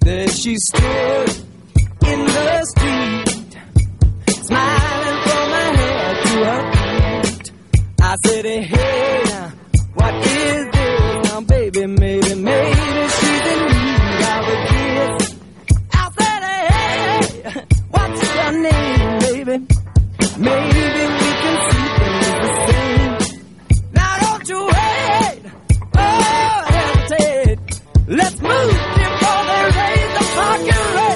There she stood in the street, smiling from her head to her feet. I said, hey, now, what is this? Now, baby, maybe she's in need of a kiss. I said, hey, what's your name, baby? Maybe we can see things the same. Now, don't you wait, oh, hesitate. Let's move before they raise the parking rate.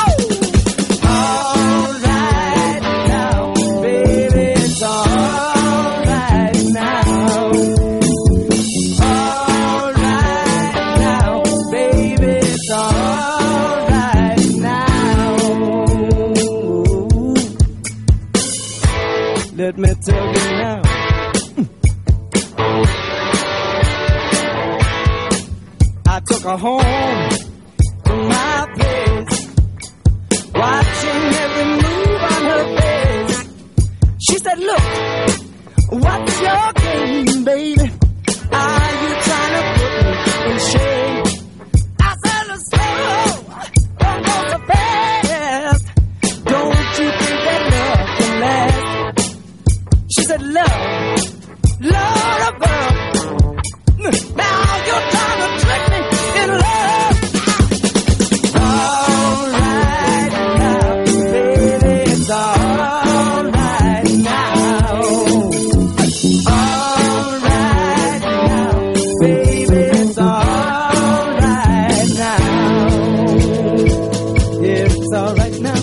All right now, baby, it's all right now. All right now, baby, it's all right now. Let me tell you now. I took her home to my place, watching every move on her face. She said, look, what's your game, baby? Are you trying to put me in shame? I said, slow, don't go so fast. Don't you think that love can last? She said, love above. Now you're trying to trick me in love. All right now, baby, it's all right now. All right now, baby, it's all right now. Yeah, it's all right now.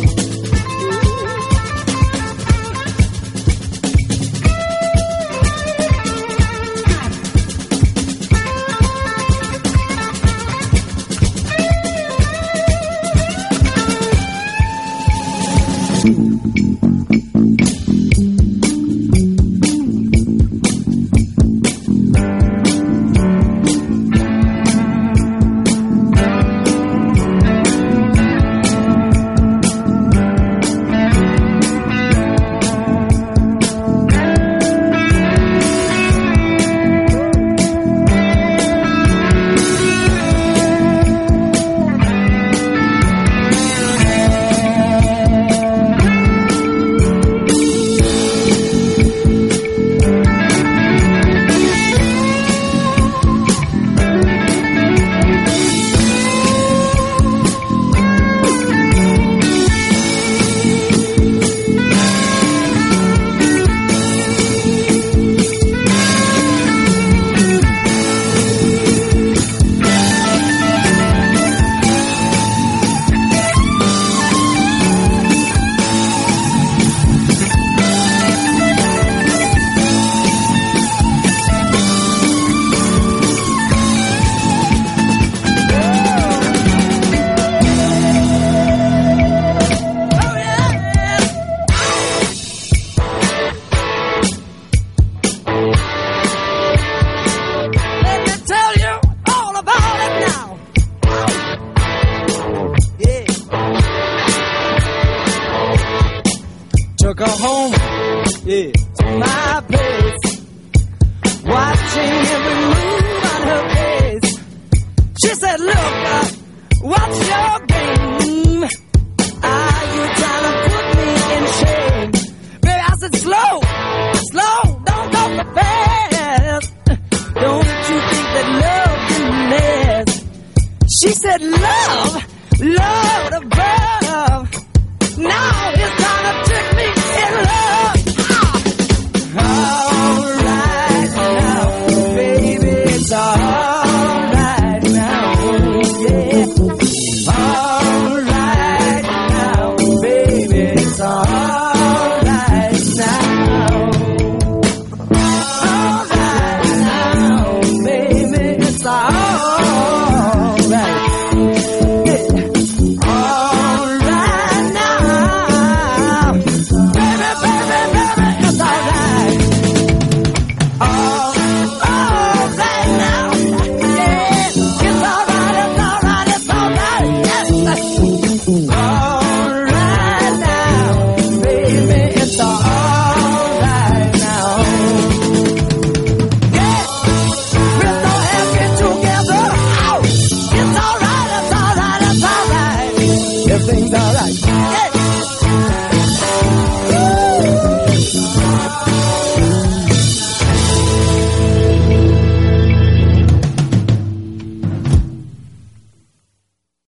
Took her home, yeah, to my place, watching every move on her face. She said, look, what's your game? Are you trying to put me in shame? Baby, I said, slow, don't go so fast. Don't you think that love can last? She said, love above. Now